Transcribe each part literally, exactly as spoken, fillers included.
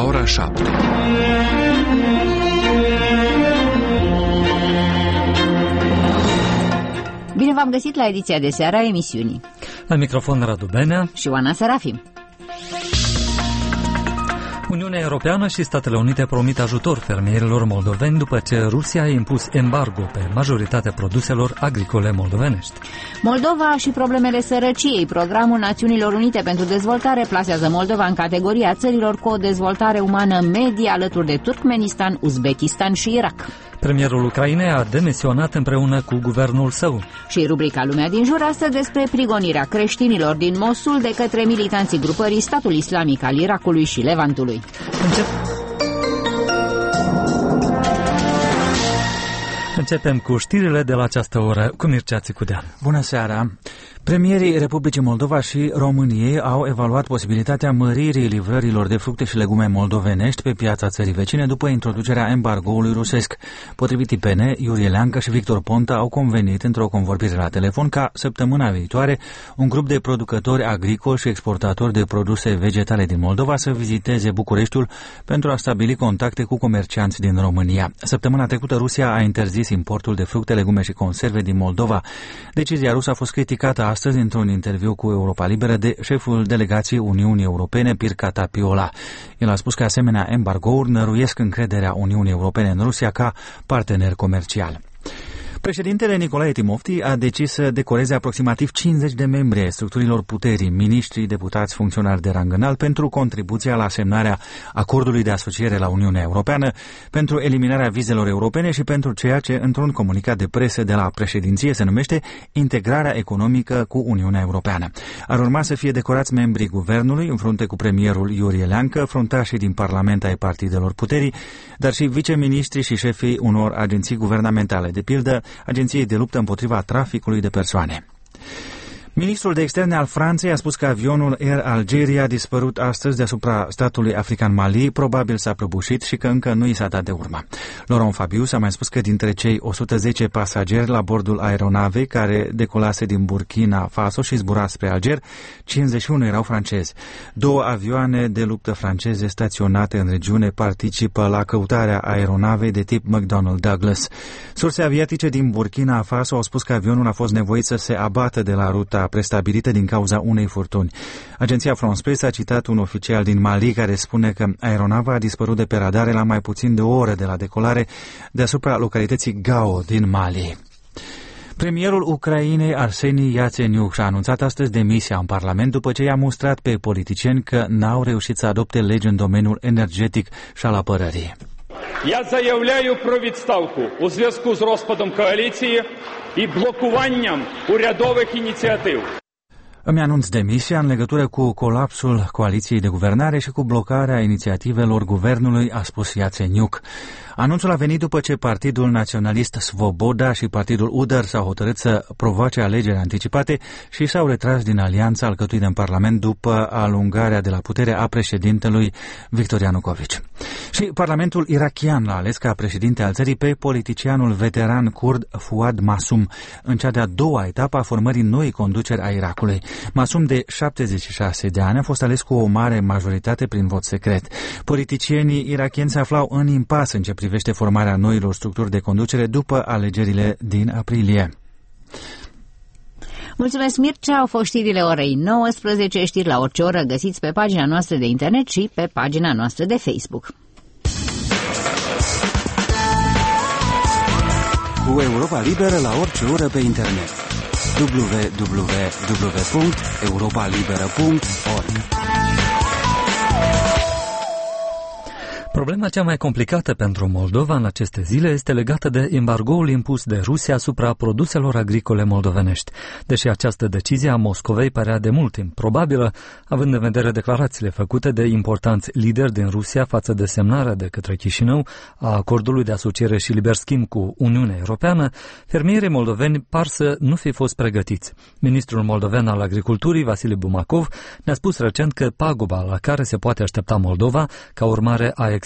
la ora șapte. Bine v-am găsit la ediția de seară a emisiunii. La microfon Radu Benea și Oana Serafim. Uniunea Europeană și Statele Unite promit ajutor fermierilor moldoveni după ce Rusia a impus embargo pe majoritatea produselor agricole moldovenești. Moldova și problemele sărăciei. Programul Națiunilor Unite pentru Dezvoltare plasează Moldova în categoria țărilor cu o dezvoltare umană medie alături de Turkmenistan, Uzbekistan și Irak. Premierul Ucrainei a demisionat împreună cu guvernul său. Și rubrica Lumea din jur astăzi despre prigonirea creștinilor din Mosul de către militanții grupării Statul Islamic al Irakului și Levantului. Încep... Începem cu știrile de la această oră cu Mircea Țicudean. Bună seara! Premierii Republicii Moldova și României au evaluat posibilitatea măririi livrărilor de fructe și legume moldovenești pe piața țării vecine după introducerea embargoului rusesc. Potrivit I P N, Iurie Leancă și Victor Ponta au convenit într-o convorbire la telefon ca săptămâna viitoare un grup de producători agricoli și exportatori de produse vegetale din Moldova să viziteze Bucureștiul pentru a stabili contacte cu comercianți din România. Săptămâna trecută Rusia a interzis importul de fructe, legume și conserve din Moldova. Decizia rusă a fost criticată astăzi într-un interviu cu Europa Liberă de șeful delegației Uniunii Europene, Pirca Tapiola. El a spus că asemenea embargouri năruiesc încrederea Uniunii Europene în Rusia ca partener comercial. Președintele Nicolae Timofti a decis să decoreze aproximativ cincizeci de membri ai structurilor puterii, miniștri, deputați, funcționari de rang înalt pentru contribuția la semnarea acordului de asociere la Uniunea Europeană, pentru eliminarea vizelor europene și pentru ceea ce, într-un comunicat de presă de la președinție, se numește integrarea economică cu Uniunea Europeană. Ar urma să fie decorați membrii guvernului, în frunte cu premierul Iurie Leancă, fruntașii din Parlament ai partidelor puterii, dar și viceministrii și șefii unor agenții guvernamentale, de pildă Agenției de luptă împotriva traficului de persoane. Ministrul de externe al Franței a spus că avionul Air Algeria a dispărut astăzi deasupra statului african Mali, probabil s-a prăbușit și că încă nu i s-a dat de urmă. Laurent Fabius a mai spus că dintre cei o sută zece pasageri la bordul aeronavei care decolase din Burkina Faso și zbura spre Alger, cincizeci și unu erau francezi. Două avioane de luptă franceze staționate în regiune participă la căutarea aeronavei de tip McDonnell Douglas. Surse aviatice din Burkina Faso au spus că avionul a fost nevoit să se abată de la ruta prestabilită din cauza unei furtuni. Agenția France Presse a citat un oficial din Mali care spune că aeronava a dispărut de pe radare la mai puțin de o oră de la decolare deasupra localității Gao din Mali. Premierul Ucrainei Arseni Yatsenyuk și-a anunțat astăzi demisia în Parlament după ce i-a mustrat pe politicieni că n-au reușit să adopte legi în domeniul energetic și al apărării. Я заявляю про відставку у зв'язку з розпадом коаліції і блокуванням урядових ініціатив. Îmi anunț demisia în legătură cu colapsul coaliției de guvernare și cu blocarea inițiativelor guvernului, a spus Yatsenyuk. Anunțul a venit după ce Partidul Naționalist Svoboda și Partidul U D A R s-au hotărât să provoace alegeri anticipate și s-au retras din alianța alcătuită în Parlament după alungarea de la putere a președintelui Victor Yanukovych. Și Parlamentul irakian l-a ales ca președinte al țării pe politicianul veteran kurd Fuad Masum în cea de-a doua etapă a formării noii conduceri a Irakului. Masum, de șaptezeci și șase de ani, a fost ales cu o mare majoritate prin vot secret. Politicienii irakieni se aflau în impas în ce privește formarea noilor structuri de conducere după alegerile din aprilie. Mulțumesc, Mircea. Au fost știrile orei nouăsprezece. Știri la orice oră găsiți pe pagina noastră de internet și pe pagina noastră de Facebook. Cu Europa Liberă la orice oră pe internet. w w w punct europa liberă punct org. Problema cea mai complicată pentru Moldova în aceste zile este legată de embargoul impus de Rusia asupra produselor agricole moldovenești. Deși această decizie a Moscovei părea de mult timp probabilă, având în vedere declarațiile făcute de importanți lideri din Rusia față de semnarea de către Chișinău a acordului de asociere și liber schimb cu Uniunea Europeană, fermierii moldoveni par să nu fi fost pregătiți. Ministrul moldoven al Agriculturii, Vasile Bumacov, ne-a spus recent că paguba la care se poate aștepta Moldova ca urmare a extinderii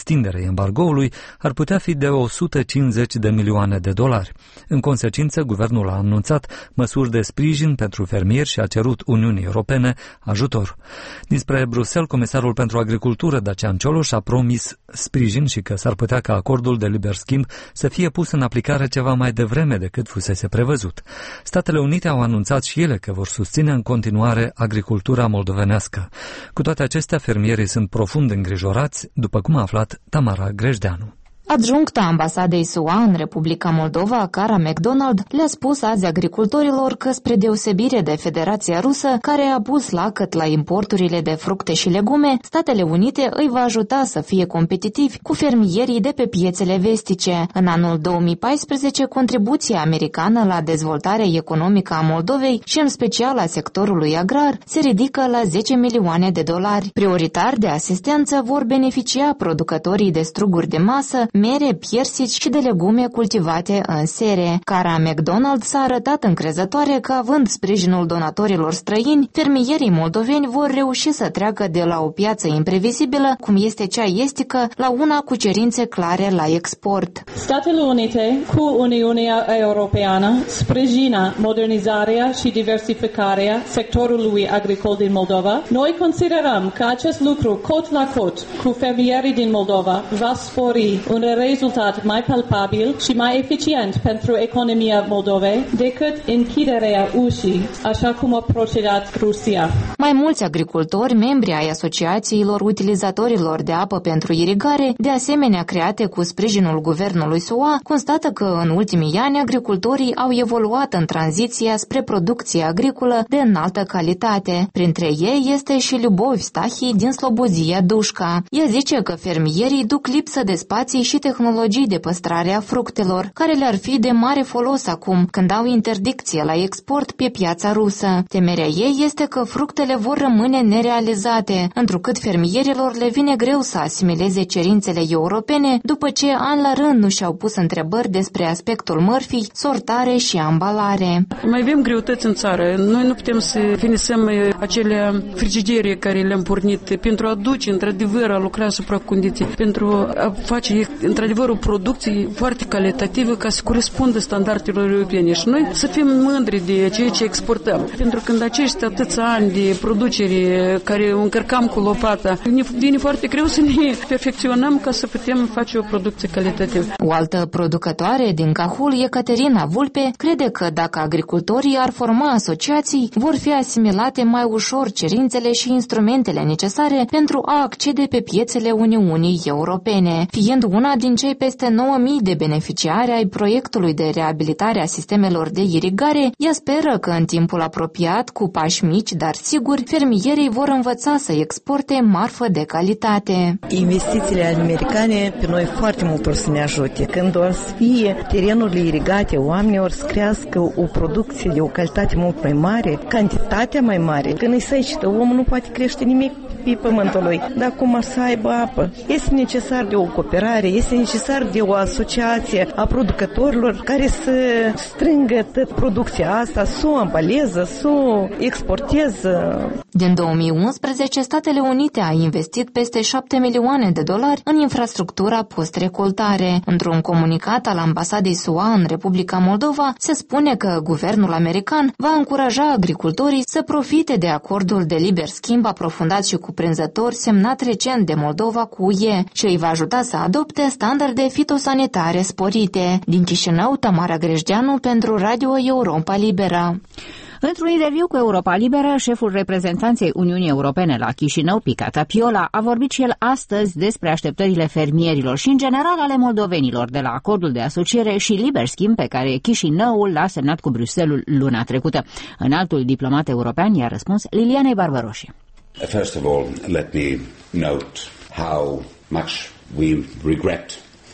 extinderei embargoului ar putea fi de o sută cincizeci de milioane de dolari. În consecință, guvernul a anunțat măsuri de sprijin pentru fermieri și a cerut Uniunii Europene ajutor. Dinspre Bruxelles, comisarul pentru agricultură Dacian Cioloș a promis sprijin și că s-ar putea ca acordul de liber schimb să fie pus în aplicare ceva mai devreme decât fusese prevăzut. Statele Unite au anunțat și ele că vor susține în continuare agricultura moldovenească. Cu toate acestea, fermierii sunt profund îngrijorați, după cum a aflat Tamara Grejdeanu. Adjuncta ambasadei S U A în Republica Moldova, Cara McDonald, le-a spus azi agricultorilor că, spre deosebire de Federația Rusă, care a pus lacăt la importurile de fructe și legume, Statele Unite îi va ajuta să fie competitivi cu fermierii de pe piețele vestice. În anul două mii paisprezece, contribuția americană la dezvoltarea economică a Moldovei și în special a sectorului agrar se ridică la zece milioane de dolari. Prioritar de asistență vor beneficia producătorii de struguri de masă, mere, piersici și de legume cultivate în sere. Cara McDonald s-a arătat încrezătoare că, având sprijinul donatorilor străini, fermierii moldoveni vor reuși să treacă de la o piață imprevizibilă, cum este cea estică, la una cu cerințe clare la export. Statele Unite cu Uniunea Europeană sprijină modernizarea și diversificarea sectorului agricol din Moldova. Noi considerăm că acest lucru cot la cot cu fermierii din Moldova va spori un rezultat mai palpabil și mai eficient pentru economia Moldovei decât închiderea ușii, așa cum a procedat Rusia. Mai mulți agricultori, membri ai asociațiilor utilizatorilor de apă pentru irigare, de asemenea create cu sprijinul guvernului S U A, constată că în ultimii ani agricultorii au evoluat în tranziția spre producție agricolă de înaltă calitate. Printre ei este și Lyubov Stahi din Slobozia Dușca. Ea zice că fermierii duc lipsă de spații și tehnologii de păstrare a fructelor, care le-ar fi de mare folos acum, când au interdicție la export pe piața rusă. Temerea ei este că fructele vor rămâne nerealizate, întrucât fermierilor le vine greu să asimileze cerințele europene, după ce an la rând nu și-au pus întrebări despre aspectul mărfii, sortare și ambalare. Mai avem greutăți în țară. Noi nu putem să finisăm acele frigidere care le-am pornit pentru a duce, într-adevăr, a lucra asupra condiții, pentru a face într-adevăr o producție foarte calitativă ca să corespundă standardelor europene și noi să fim mândri de ceea ce exportăm. Pentru că când acești atâția ani de producere care o încărcam cu lopata, ne vine foarte greu să ne perfecționăm ca să putem face o producție calitativă. O altă producătoare din Cahul, Ecaterina Vulpe, crede că dacă agricultorii ar forma asociații, vor fi asimilate mai ușor cerințele și instrumentele necesare pentru a accede pe piețele Uniunii Europene. Fiind una din cei peste nouă mii de beneficiari ai proiectului de reabilitare a sistemelor de irigare, ea speră că în timpul apropiat, cu pași mici, dar siguri, fermierii vor învăța să exporte marfă de calitate. Investițiile americane pe noi foarte mult o să ne ajute. Când o să fie terenurile irigate, oamenii or să crească o producție de o calitate mult mai mare, cantitatea mai mare. Când îi săicită, omul nu poate crește nimic pe pământul lui. Dar cum ar să aibă apă? Este necesar de o cooperare, este necesar de o asociație a producătorilor care să strângă tot producția asta, să o ambaleze, să o exporteze. Din două mii unsprezece, Statele Unite a investit peste șapte milioane de dolari în infrastructura post-recoltare. Într-un comunicat al ambasadei S U A în Republica Moldova, se spune că guvernul american va încuraja agricultorii să profite de acordul de liber schimb aprofundat și cuprinzător semnat recent de Moldova cu U E și îi va ajuta să adopte standarde fitosanitare sporite. Din Chișinău, Tamara Grejdeanu pentru Radio Europa Liberă. Într-un interviu cu Europa Liberă, șeful reprezentanței Uniunii Europene la Chișinău, Pica Tapiola, a vorbit și el astăzi despre așteptările fermierilor și, în general, ale moldovenilor de la acordul de asociere și liber schimb pe care Chișinăul l-a semnat cu Bruxelles luna trecută. Înaltul diplomat european i-a răspuns Lilianei Barbaroși. First of all, let me note how much we regret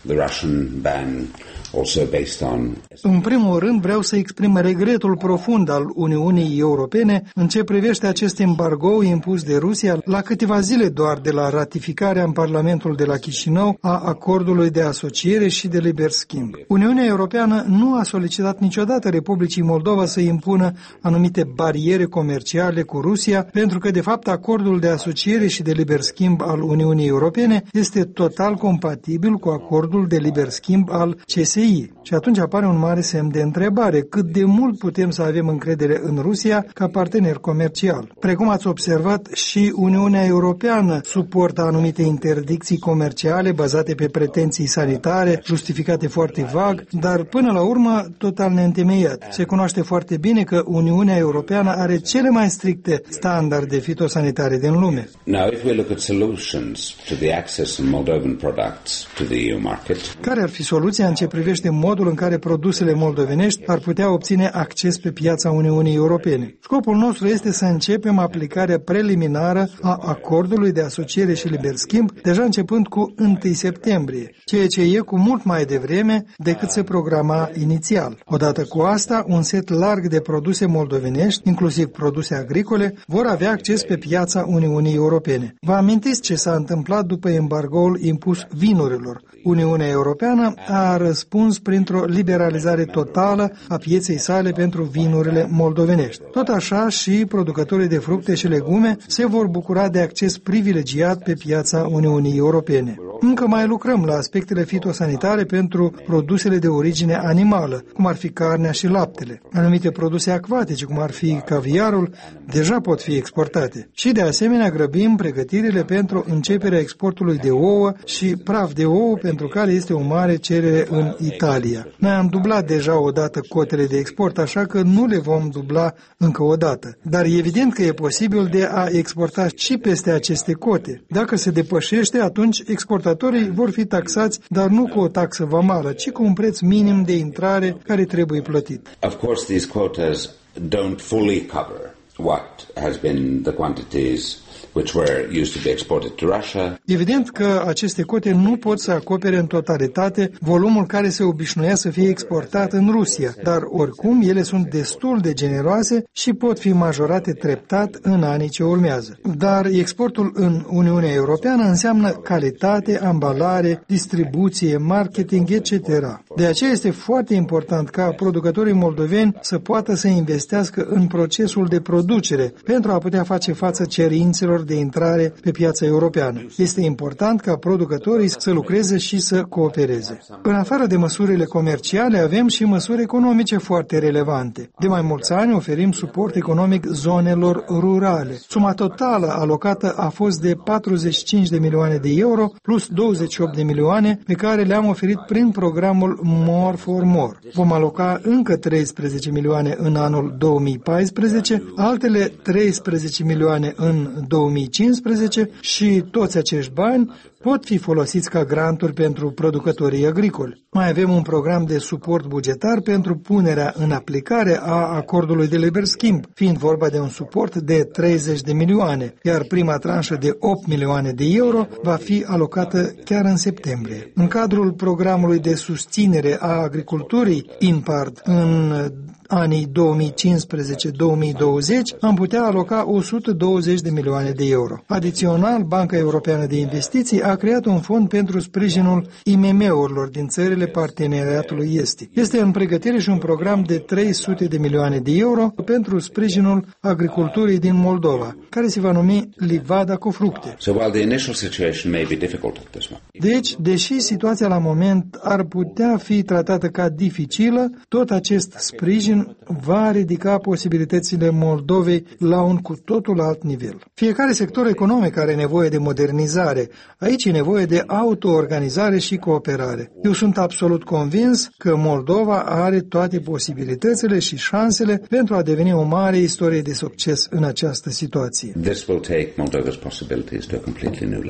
the Russian ban also based on... În primul rând vreau să exprim regretul profund al Uniunii Europene în ce privește acest embargo impus de Rusia la câteva zile doar de la ratificarea în Parlamentul de la Chișinău a acordului de asociere și de liber schimb. Uniunea Europeană nu a solicitat niciodată Republicii Moldova să impună anumite bariere comerciale cu Rusia, pentru că de fapt acordul de asociere și de liber schimb al Uniunii Europene este total compatibil cu acordul de liber schimb al C S I. Și atunci apare un mare semn de întrebare: cât de mult putem să avem încredere în Rusia ca partener comercial? Precum ați observat, și Uniunea Europeană suportă anumite interdicții comerciale bazate pe pretenții sanitare, justificate foarte vag, dar până la urmă total neîntemeiat. Se cunoaște foarte bine că Uniunea Europeană are cele mai stricte standarde fitosanitare din lume. Now, if we look at solutions to the access of Moldovan products to the E U market, care ar fi soluția în ce privește modul în care produsele moldovenești ar putea obține acces pe piața Uniunii Europene? Scopul nostru este să începem aplicarea preliminară a acordului de asociere și liber schimb deja începând cu întâi septembrie, ceea ce e cu mult mai devreme decât se programa inițial. Odată cu asta, un set larg de produse moldovenești, inclusiv produse agricole, vor avea acces pe piața Uniunii Europene. Vă amintiți ce s-a întâmplat după embargoul impus vinurilor? Uniunea Europeană a răspuns printr-o liberalizare totală a pieței sale pentru vinurile moldovenești. Tot așa și producătorii de fructe și legume se vor bucura de acces privilegiat pe piața Uniunii Europene. Încă mai lucrăm la aspectele fitosanitare pentru produsele de origine animală, cum ar fi carnea și laptele. Anumite produse acvatice, cum ar fi caviarul, deja pot fi exportate. Și de asemenea grăbim pregătirile pentru începerea exportului de ouă și praf de ouă, pentru care este o mare cerere în Italia. Noi am dublat deja odată cotele de export, așa că nu le vom dubla încă o dată. Dar e evident că e posibil de a exporta și peste aceste cote. Dacă se depășește, atunci exportatorii vor fi taxați, dar nu cu o taxă vamală, ci cu un preț minim de intrare care trebuie plătit. Of course, these quotas don't fully cover what has been the quantities which were used to be exported to Russia. Evident că aceste cote nu pot să acopere în totalitate volumul care se obișnuia să fie exportat în Rusia, dar oricum ele sunt destul de generoase și pot fi majorate treptat în anii ce urmează. Dar exportul în Uniunea Europeană înseamnă calitate, ambalare, distribuție, marketing, et cetera. De aceea este foarte important ca producătorii moldoveni să poată să investească în procesul de producere pentru a putea face față cerințelor de intrare pe piața europeană. Este important ca producătorii să lucreze și să coopereze. În afară de măsurile comerciale, avem și măsuri economice foarte relevante. De mai mulți ani oferim suport economic zonelor rurale. Suma totală alocată a fost de patruzeci și cinci de milioane de euro plus douăzeci și opt de milioane pe care le-am oferit prin programul More for More. Vom aloca încă treisprezece milioane în anul două mii paisprezece, altele treisprezece milioane în două mii cincisprezece și toți acești bani pot fi folosiți ca granturi pentru producătorii agricoli. Mai avem un program de suport bugetar pentru punerea în aplicare a acordului de liber schimb, fiind vorba de un suport de treizeci de milioane, iar prima tranșă de opt milioane de euro va fi alocată chiar în septembrie. În cadrul programului de susținere a agriculturii INPARD în anii două mii cincisprezece două mii douăzeci am putea aloca o sută douăzeci de milioane de euro. Adițional, Banca Europeană de Investiții a creat un fond pentru sprijinul I M M-urilor din țările parteneriatului estic. Este în pregătire și un program de trei sute de milioane de euro pentru sprijinul agriculturii din Moldova, care se va numi Livada cu fructe. So while the initial situation may be difficult at this moment. Deci, deși situația la moment ar putea fi tratată ca dificilă, tot acest sprijin va ridica posibilitățile Moldovei la un cu totul alt nivel. Fiecare sector economic are nevoie de modernizare. Aici e nevoie de autoorganizare și cooperare. Eu sunt absolut convins că Moldova are toate posibilitățile și șansele pentru a deveni o mare istorie de succes în această situație. This will take Moldova's possibilities to a completely new level.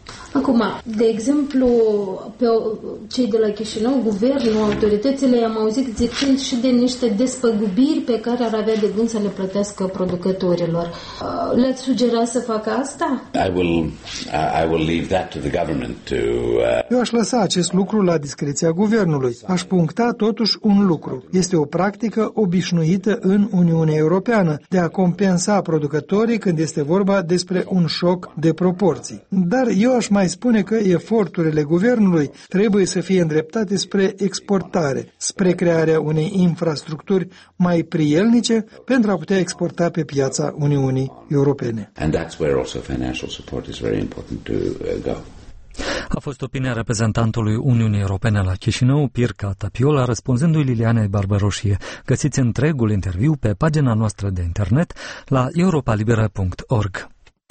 Acum, de exemplu, pe cei de la Chișinău, guvernul, autoritățile, am auzit zicând și de niște despăgubiri pe care ar avea de gând să le plătească producătorilor. Le-ați sugera să facă asta? I will, uh, I will leave that to the government to, uh... Eu aș lăsa acest lucru la discreția guvernului. Aș puncta totuși un lucru. Este o practică obișnuită în Uniunea Europeană de a compensa producătorii când este vorba despre un șoc de proporții. Dar eu aș mai spune că eforturile guvernului trebuie să fie îndreptate spre exportare, spre crearea unei infrastructuri mai prielnice pentru a putea exporta pe piața Uniunii Europene. And that's where also financial support is very important to go. A fost opinia reprezentantului Uniunii Europene la Chișinău, Pirca Tapiola, răspunzându-i Lilianei Barbaroșie. Găsiți întregul interviu pe pagina noastră de internet la europa libera punct org.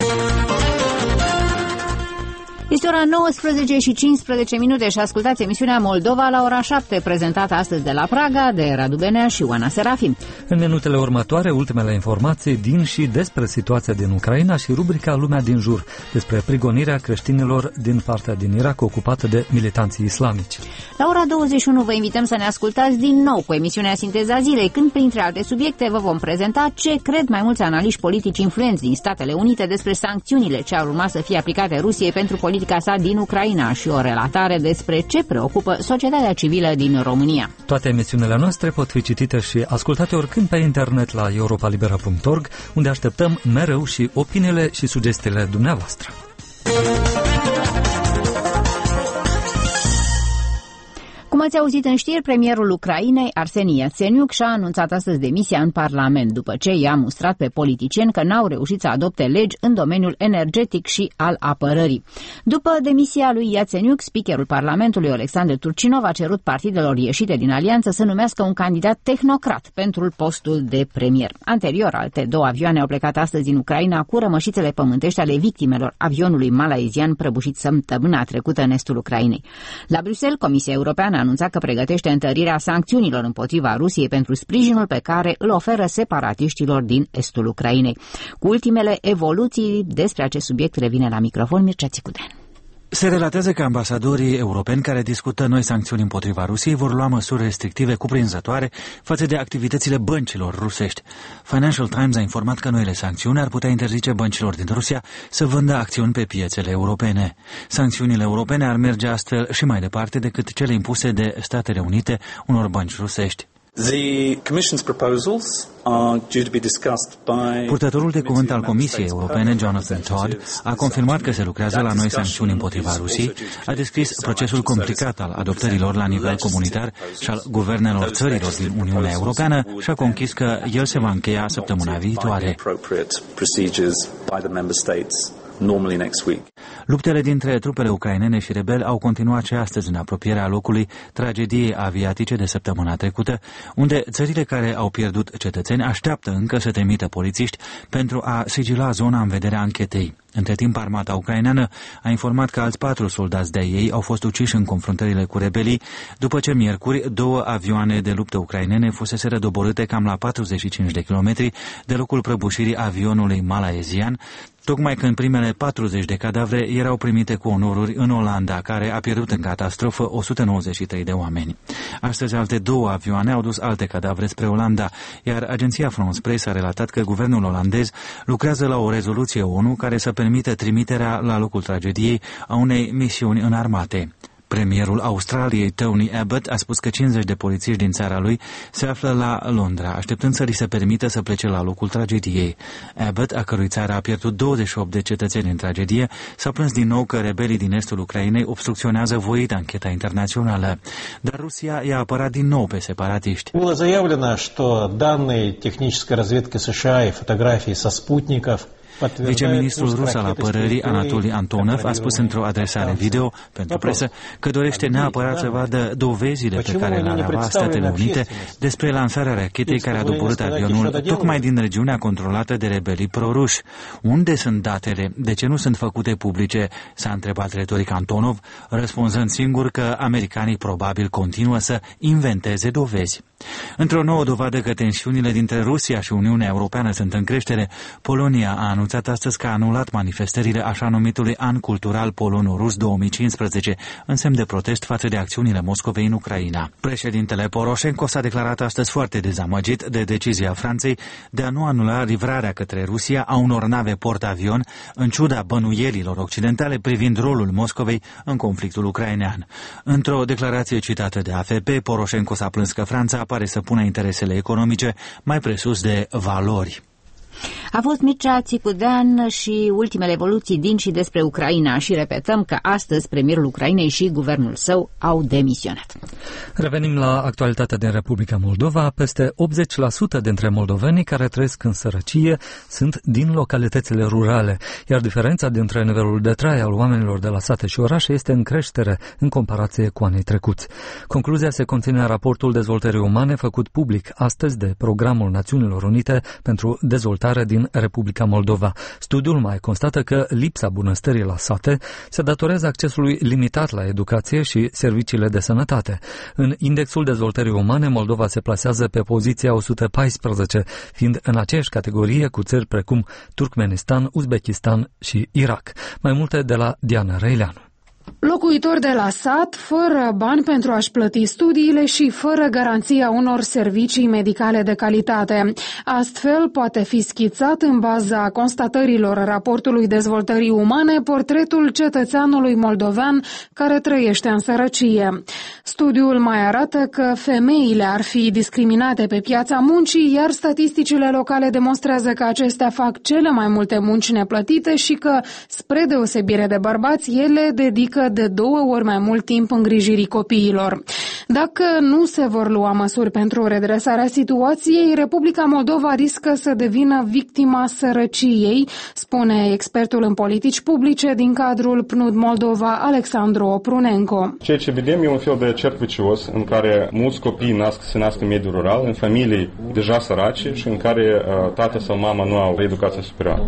Este ora nouăsprezece și cincisprezece minute și ascultați emisiunea Moldova la ora șapte, prezentată astăzi de la Praga de Radu Benea și Oana Serafim. În minutele următoare, ultimele informații din și despre situația din Ucraina și rubrica Lumea din jur, despre prigonirea creștinilor din partea din Irak ocupată de militanții islamici. La ora douăzeci și unu vă invităm să ne ascultați din nou cu emisiunea Sinteza Zilei, când, printre alte subiecte, vă vom prezenta ce cred mai mulți analiști politici influenți din Statele Unite despre sancțiunile ce ar urma să fie aplicate Rusiei pentru politica sa din Ucraina și o relatare despre ce preocupă societatea civilă din România. Toate emisiunile noastre pot fi citite și ascultate oricând pe internet la europa libera punct org, unde așteptăm mereu și opiniile și sugestiile dumneavoastră. Cum ați auzit în știri, premierul Ucrainei, Arseni Iațeniuc, și-a anunțat astăzi demisia în Parlament, după ce i-a mustrat pe politicieni că n-au reușit să adopte legi în domeniul energetic și al apărării. După demisia lui Iațeniuc, speakerul Parlamentului, Alexandru Turcinov, a cerut partidelor ieșite din alianță să numească un candidat tehnocrat pentru postul de premier. Anterior, alte două avioane au plecat astăzi din Ucraina cu rămășițele pământești ale victimelor avionului malaizian prăbușit săptămâna trecută în estul Ucrainei. La Bruxelles, Comisia Europeană a anunțat că pregătește întărirea sancțiunilor împotriva Rusiei pentru sprijinul pe care îl oferă separatiștilor din estul Ucrainei. Cu ultimele evoluții despre acest subiect revine la microfon Mircea Țicudean. Se relatează că ambasadorii europeni care discută noi sancțiuni împotriva Rusiei vor lua măsuri restrictive cuprinzătoare față de activitățile băncilor rusești. Financial Times a informat că noile sancțiuni ar putea interzice băncilor din Rusia să vândă acțiuni pe piețele europene. Sancțiunile europene ar merge astfel și mai departe decât cele impuse de Statele Unite unor bănci rusești. The Commission's proposals are due to be discussed by... Purtătorul de cuvânt al Comisiei Europene, Jonathan Todd, a confirmat că se lucrează la noi sancțiuni împotriva Rusiei, a descris procesul complicat al adoptărilor la nivel comunitar și al guvernelor țărilor din Uniunea Europeană și a conchis că el se va încheia săptămâna viitoare. Normally next week. Luptele dintre trupele ucrainene și rebeli au continuat și astăzi în apropierea locului tragediei aviatice de săptămâna trecută, unde țările care au pierdut cetățeni așteaptă încă să trimită polițiști pentru a sigila zona în vederea anchetei. Între timp, armata ucraineană a informat că alți patru soldați de-ai ei au fost uciși în confruntările cu rebelii, după ce miercuri două avioane de luptă ucrainene fuseseră doborâte cam la patruzeci și cinci de kilometri de locul prăbușirii avionului malaizian, tocmai când primele patruzeci de cadavre erau primite cu onoruri în Olanda, care a pierdut în catastrofă o sută nouăzeci și trei de oameni. Astăzi, alte două avioane au dus alte cadavre spre Olanda, iar agenția France Press a relatat că guvernul olandez lucrează la o rezoluție ONU care să permită trimiterea la locul tragediei a unei misiuni înarmate. Premierul Australiei, Tony Abbott, a spus că cincizeci de polițiști din țara lui se află la Londra, așteptând să li se permită să plece la locul tragediei. Abbott, a cărui țară a pierdut douăzeci și opt de cetățeni în tragedie, s-a plâns din nou că rebelii din estul Ucrainei obstrucționează voit ancheta internațională. Dar Rusia i-a apărat din nou pe separatiști. Было заявлено, что данные технической разведки США и фотографии со спутников. Viceministrul rus al apărării, Anatoli Antonov, a spus într-o adresare video pentru presă că dorește neapărat să vadă dovezile pe care le-ar avea Statele Unite despre lansarea rachetei care a doborât avionul tocmai din regiunea controlată de rebelii proruși. Unde sunt datele? De ce nu sunt făcute publice? S-a întrebat retoric Antonov, răspunzând singur că americanii probabil continuă să inventeze dovezi. Într-o nouă dovadă că tensiunile dintre Rusia și Uniunea Europeană sunt în creștere, Polonia a anunțat astăzi că a anulat manifestările așa numitului An Cultural Polono-Rus două mii cincisprezece, în semn de protest față de acțiunile Moscovei în Ucraina. Președintele Poroșenko s-a declarat astăzi foarte dezamăgit de decizia Franței de a nu anula livrarea către Rusia a unor nave port-avion, în ciuda bănuielilor occidentale privind rolul Moscovei în conflictul ucrainean. Într-o declarație citată de A F P, Poroșenko s-a plâns că Franța pare să pună interesele economice mai presus de valori. A fost Mircea Țicudean și ultimele evoluții din și despre Ucraina și repetăm că astăzi premierul Ucrainei și guvernul său au demisionat. Revenim la actualitatea din Republica Moldova. Peste optzeci la sută dintre moldovenii care trăiesc în sărăcie sunt din localitățile rurale, iar diferența dintre nivelul de trai al oamenilor de la sate și orașe este în creștere în comparație cu anii trecuți. Concluzia se conține în raportul dezvoltării umane făcut public astăzi de Programul Națiunilor Unite pentru Dezvoltare din Republica Moldova. Studiul mai constată că lipsa bunăstării la sate se datorează accesului limitat la educație și serviciile de sănătate. În indexul dezvoltării umane, Moldova se plasează pe poziția o sută paisprezece, fiind în aceeași categorie cu țări precum Turkmenistan, Uzbekistan și Irak. Mai multe de la Diana Reileanu. Locuitori de la sat, fără bani pentru a-și plăti studiile și fără garanția unor servicii medicale de calitate. Astfel, poate fi schițat în baza constatărilor raportului dezvoltării umane portretul cetățeanului moldovean care trăiește în sărăcie. Studiul mai arată că femeile ar fi discriminate pe piața muncii, iar statisticile locale demonstrează că acestea fac cele mai multe munci neplătite și că, spre deosebire de bărbați, ele dedică de două ori mai mult timp îngrijirii copiilor. Dacă nu se vor lua măsuri pentru redresarea situației, Republica Moldova riscă să devină victima sărăciei, spune expertul în politici publice din cadrul P N U D Moldova, Alexandru Oprunenko. Ceea ce vedem e un fel de cerc vicios în care mulți copii nasc, se nasc în mediul rural, în familii deja sărace și în care uh, tată sau mama nu au educație superioară.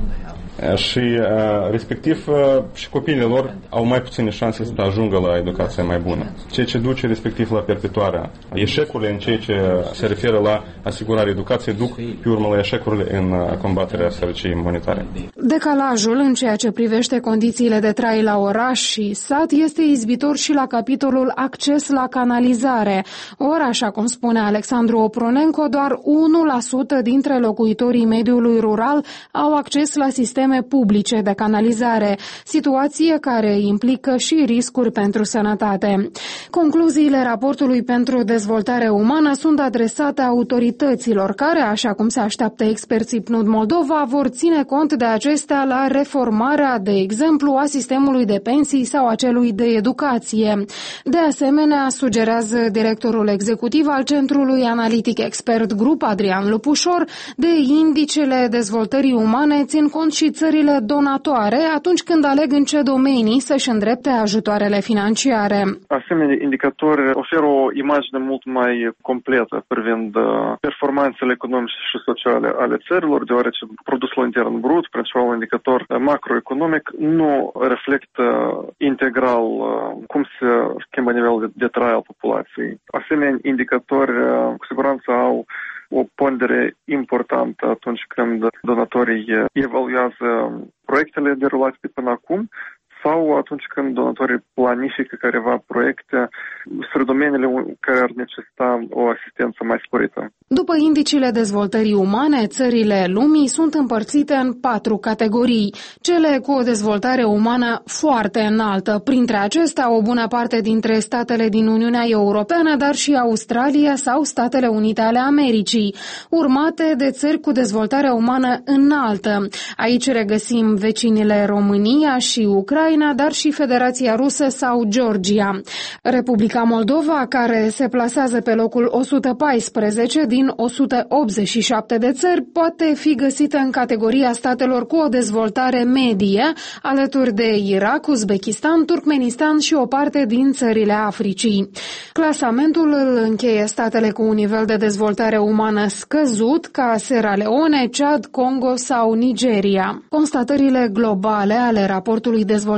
Și respectiv și copiii lor au mai puține șanse să ajungă la educația mai bună, ceea ce duce respectiv la perpetuarea eșecurile în ceea ce se referă la asigurarea educației, duc pe urmă la eșecurile în combaterea sărăciei monetare. Decalajul în ceea ce privește condițiile de trai la oraș și sat este izbitor și la capitolul acces la canalizare. Ori, așa cum spune Alexandru Opronenco, doar unu la sută dintre locuitorii mediului rural au acces la sisteme publice de canalizare, situație care implică și riscuri pentru sănătate. Concluziile raportului pentru dezvoltare umană sunt adresate autorităților care, așa cum se așteaptă experții P N U D Moldova, vor ține cont de acestea la reformarea, de exemplu, a sistemului de pensii sau a celui de educație. De asemenea, sugerează directorul executiv al Centrului Analitic Expert Group, Adrian Lupușor, de indicele dezvoltării umane țin cont și țările donatoare atunci când aleg în ce domenii să-și îndrepte ajutoarele financiare. Asemenea, indicatori oferă o imagine mult mai completă privind performanțele economice și sociale ale țărilor, deoarece produsul intern brut, principalul indicator macroeconomic, nu reflectă integral cum se schimbă nivelul de, de trai al populației. Asemenea, indicatori cu siguranță au o pondere importantă atunci când donatorii evaluează proiectele derulate de până acum sau atunci când donatorii planifică careva proiecte spre domeniile care ar necesita o asistență mai sporită. După indicile dezvoltării umane, țările lumii sunt împărțite în patru categorii. Cele cu o dezvoltare umană foarte înaltă, printre acestea o bună parte dintre statele din Uniunea Europeană, dar și Australia sau Statele Unite ale Americii, urmate de țări cu dezvoltare umană înaltă. Aici regăsim vecinile România și Ucraina, dar și Federația Rusă sau Georgia. Republica Moldova, care se plasează pe locul o sută paisprezece din o sută optzeci și șapte de țări, poate fi găsită în categoria statelor cu o dezvoltare medie, alături de Irak, Uzbekistan, Turkmenistan și o parte din țările Africii. Clasamentul îl încheie statele cu un nivel de dezvoltare umană scăzut, ca Sierra Leone, Chad, Congo sau Nigeria. Constatările globale ale raportului dezvoltării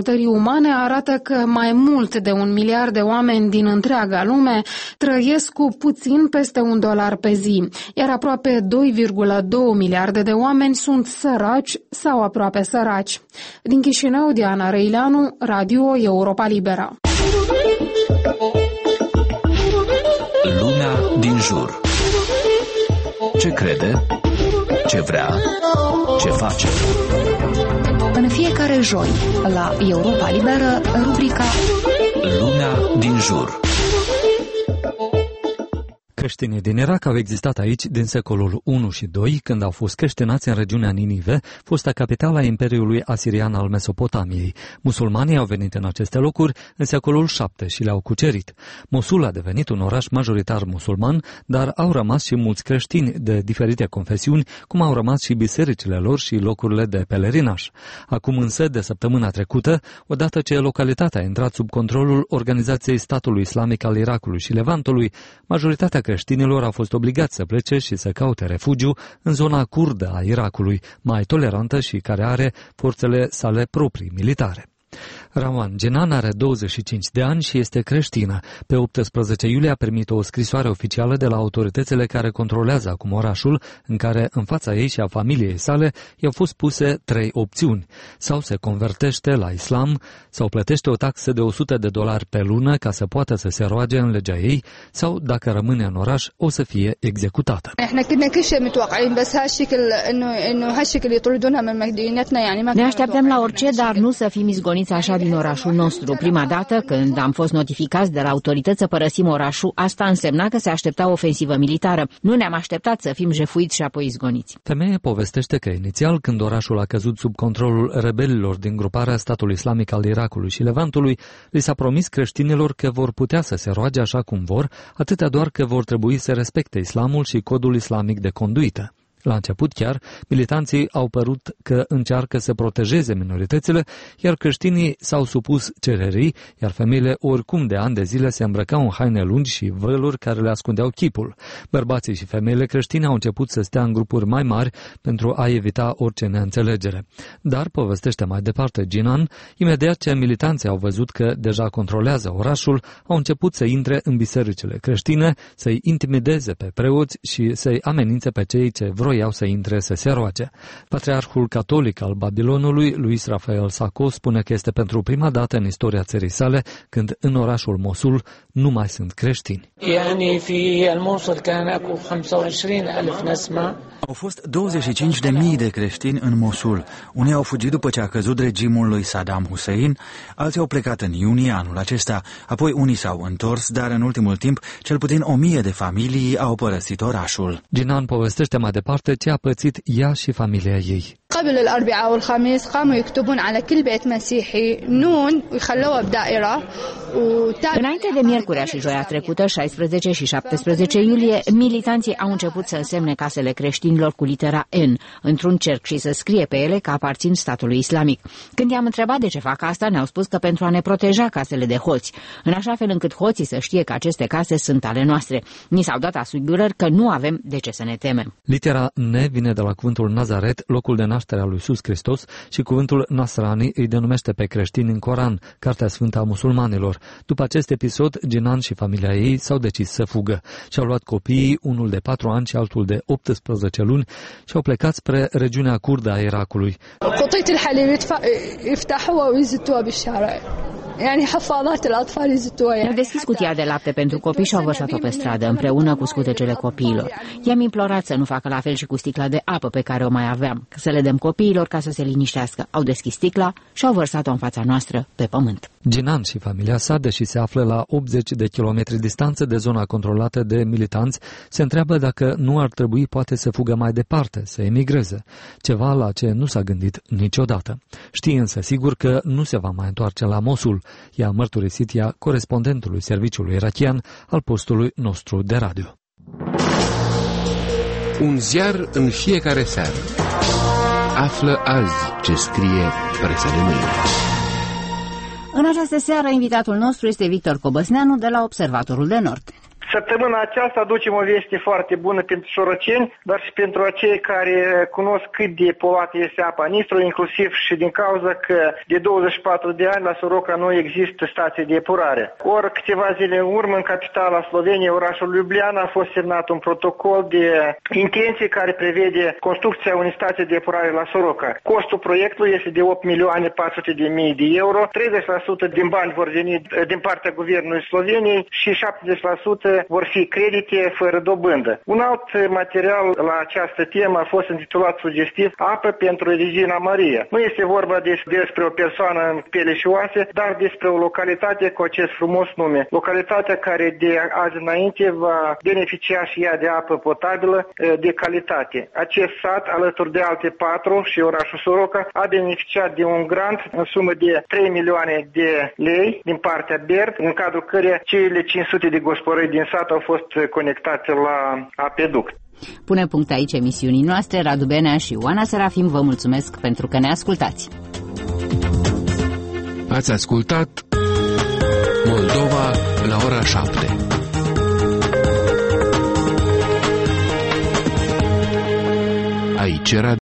dezvoltării umane arată că mai mult de un miliard de oameni din întreaga lume trăiesc cu puțin peste un dolar pe zi, iar aproape doi virgulă doi miliarde de oameni sunt săraci sau aproape săraci. Din Chișinău, Diana Răileanu, Radio Europa Liberă. Lumea din jur. Ce crede? Ce vrea? Ce face? În fiecare joi, la Europa Liberă, rubrica Lumea din jur. Creștinii din Irak au existat aici din secolul unu și doi, când au fost creștinați în regiunea Ninive, fosta capitală a Imperiului Asirian al Mesopotamiei. Musulmanii au venit în aceste locuri în secolul șapte și le-au cucerit. Mosul a devenit un oraș majoritar musulman, dar au rămas și mulți creștini de diferite confesiuni, cum au rămas și bisericile lor și locurile de pelerinaj. Acum însă, de săptămâna trecută, odată ce localitatea a intrat sub controlul Organizației Statului Islamic al Irakului și Levantului, majoritatea creștinilor au fost obligați să plece și să caute refugiu în zona kurdă a Irakului, mai tolerantă și care are forțele sale proprii militare. Rawan Genan are douăzeci și cinci de ani și este creștină. Pe optsprezece iulie a primit o scrisoare oficială de la autoritățile care controlează acum orașul, în care în fața ei și a familiei sale i-au fost puse trei opțiuni. Sau se convertește la islam, sau plătește o taxă de o sută de dolari pe lună ca să poată să se roage în legea ei, sau, dacă rămâne în oraș, o să fie executată. Ne așteptăm la orice, dar nu să fim izgoniți așa din orașul nostru. Prima dată, când am fost notificați de la autorități să părăsim orașul, asta însemna că se aștepta o ofensivă militară. Nu ne-am așteptat să fim jefuiți și apoi izgoniți. Femeia povestește că inițial, când orașul a căzut sub controlul rebelilor din gruparea Statului Islamic al Irakului și Levantului, li s-a promis creștinilor că vor putea să se roage așa cum vor, atâta doar că vor trebui să respecte islamul și codul islamic de conduită. La început chiar, militanții au părut că încearcă să protejeze minoritățile, iar creștinii s-au supus cererii, iar femeile oricum de ani de zile se îmbrăcau în haine lungi și văluri care le ascundeau chipul. Bărbații și femeile creștine au început să stea în grupuri mai mari pentru a evita orice neînțelegere. Dar, povestește mai departe Jinan, imediat ce militanții au văzut că deja controlează orașul, au început să intre în bisericile creștine, să-i intimideze pe preoți și să-i amenințe pe cei ce vroiau să intre să se roage. Patriarhul catolic al Babilonului, Luis Rafael Sacco, spune că este pentru prima dată în istoria țării sale când în orașul Mosul nu mai sunt creștini. Au fost douăzeci și cinci de mii de creștini în Mosul. Unii au fugit după ce a căzut regimul lui Saddam Hussein, alții au plecat în iunie anul acesta, apoi unii s-au întors, dar în ultimul timp cel puțin o mie de familii au părăsit orașul. Jinan povestește mai departe ce a pățit ea și familia ei. قبل الأربعاء والخميس قاموا يكتبون على كل بيت مسيحي نون ويخلوها بدائرة. Înainte de miercurea și joia trecută, șaisprezece și șaptesprezece iulie, militanții au început să însemne casele creștinilor cu litera N într-un cerc și să scrie pe ele că aparțin statului islamic. Când i-am întrebat de ce fac asta, ne-au spus că pentru a ne proteja casele de hoți, în așa fel încât hoții să știe că aceste case sunt ale noastre. Ni s-au dat asigurări că nu avem de ce să ne temem. Litera N vine de la cuvântul Nazaret, locul de naștere a lui Iisus Hristos, și cuvântul Nasrani îi denumește pe creștini în Coran, cartea sfântă a musulmanilor. După acest episod, Jinan și familia ei s-au decis să fugă. Și-au luat copiii, unul de patru ani și altul de optsprezece luni, și au plecat spre regiunea kurdă a Irakului. Ne-au deschis cutia de lapte pentru copii și au vărsat-o pe stradă, împreună cu scutecele copiilor. I-am implorat să nu facă la fel și cu sticla de apă pe care o mai aveam, să le dăm copiilor ca să se liniștească. Au deschis sticla și au vărsat-o în fața noastră pe pământ. Jinan și familia sa, deși se află la optzeci de kilometri distanță de zona controlată de militanți, se întreabă dacă nu ar trebui poate să fugă mai departe, să emigreze, ceva la ce nu s-a gândit niciodată. Știe însă sigur că nu se va mai întoarce la Mosul, i-a mărturisit ea corespondentului serviciului irachian al postului nostru de radio. Un ziar în fiecare seară. Află azi ce scrie presa de mâine. În această seară, invitatul nostru este Victor Cobăsneanu de la Observatorul de Nord. Săptămâna aceasta aducem o veste foarte bună pentru soroceni, dar și pentru acei care cunosc cât de poluată este apa Nistru, inclusiv și din cauza că de douăzeci și patru de ani la Soroca nu există stație de epurare. Ori câteva zile în urmă, în capitala Sloveniei, orașul Ljubljana, a fost semnat un protocol de intenție care prevede construcția unei stații de epurare la Soroca. Costul proiectului este de opt milioane patru sute de mii de euro, treizeci la sută din bani vor veni din partea Guvernului Sloveniei și șaptezeci la sută vor fi credite fără dobândă. Un alt material la această temă a fost intitulat sugestiv Apă pentru Regina Maria. Nu este vorba despre o persoană în piele și oase, dar despre o localitate cu acest frumos nume. Localitatea care de azi înainte va beneficia și ea de apă potabilă de calitate. Acest sat, alături de alte patru și orașul Soroca, a beneficiat de un grant în sumă de trei milioane de lei din partea B E R D, în cadrul căreia cele cinci sute de gospodării din sat au fost conectate la apeduct. Pune punct aici emisiunii noastre. Radu Benea și Oana Serafim vă mulțumesc pentru că ne ascultați. Ați ascultat Moldova la ora șapte. Aici era